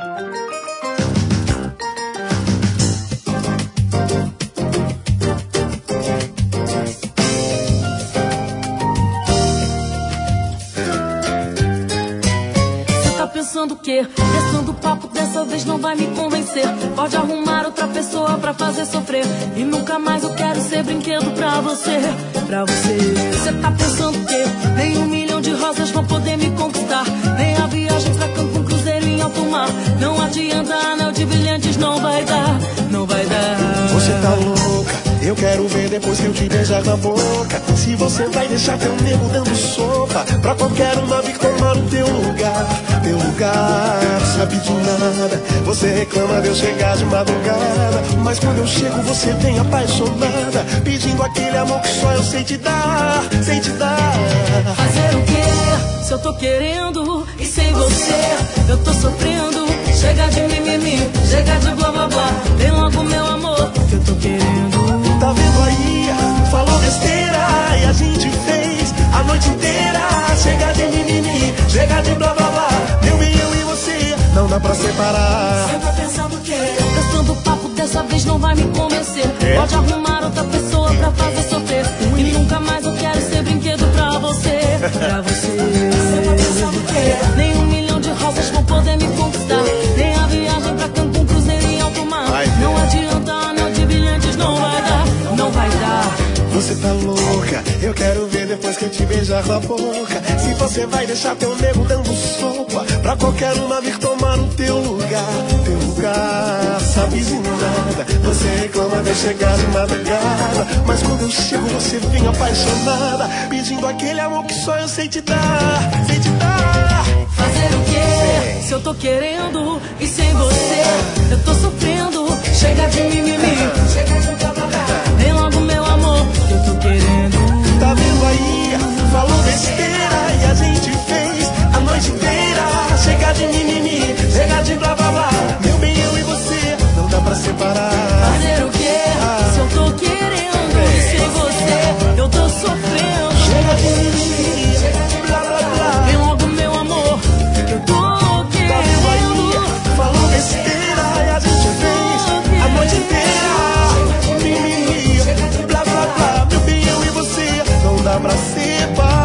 Pensando que, testando papo dessa vez não vai me convencer. Pode arrumar outra pessoa pra fazer sofrer, e nunca mais eu quero ser brinquedo pra você, pra você. Cê tá pensando que nem 1 milhão de rosas vão poder me conquistar, nem a viagem pra Cancún, cruzeiro em alto mar. Não adianta anel de brilhantes, não vai dar, não vai dar. Você tá louca, eu quero ver depois que eu te beijar na boca. Se você vai deixar teu nego dando sopa pra qualquer uma vir tomar o teu lugar. Teu lugar, sabe de nada. Você reclama de eu chegar de madrugada, mas quando eu chego você vem apaixonada, pedindo aquele amor que só eu sei te dar, sei te dar. Fazer o quê? Se eu tô querendo e sem você eu tô sofrendo. Chega de mimimi, chega de blá blá blá. Vem logo meu amor, que eu tô querendo. Tá vendo aí? Falou besteira e a gente fez a noite inteira. Chega de mimimi, chega de blá blá blá. Eu e você, não dá pra separar. Você tá pensando o quê? Gastando papo dessa vez não vai me convencer. Pode arrumar outra pessoa pra fazer sofrer, e nunca mais eu quero ser brinquedo pra você, pra você. Você tá pensando o quê? Nem 1 milhão de rosas vão poder me conquistar, nem a viagem pra Cancún, cruzeiro em alto mar. Não adianta anel de brilhantes, não vai dar, não vai dar. Você tá louca, eu quero ver depois que eu te beijar na boca. Se você vai deixar teu nego dando sopa pra qualquer uma vir tomar o teu lugar. Teu lugar, sabe de nada. Você reclama de eu chegar de madrugada, mas quando eu chego você vem apaixonada, pedindo aquele amor que só eu sei te dar, sei te dar. Fazer o quê? Se eu tô querendo e sem você eu tô sofrendo. Chega de mimimi, chega de blá blá blá. Vem logo meu amor, que eu tô querendo. Tá vendo aí? Falou besteira e a gente fez a noite inteira. Chega de mimimi, chega de blá blá blá. Meu bem, eu e você, não dá pra separar. Fazer o quê? Se eu tô querendo e sem você eu tô sofrendo. Chega de mimimi, chega de blá blá blá. Vem logo meu amor, que eu tô querendo. Tá vendo aí? Falou besteira e a gente fez a noite inteira. Mimimi, blá blá blá. Meu bem, eu e você, não dá pra separar.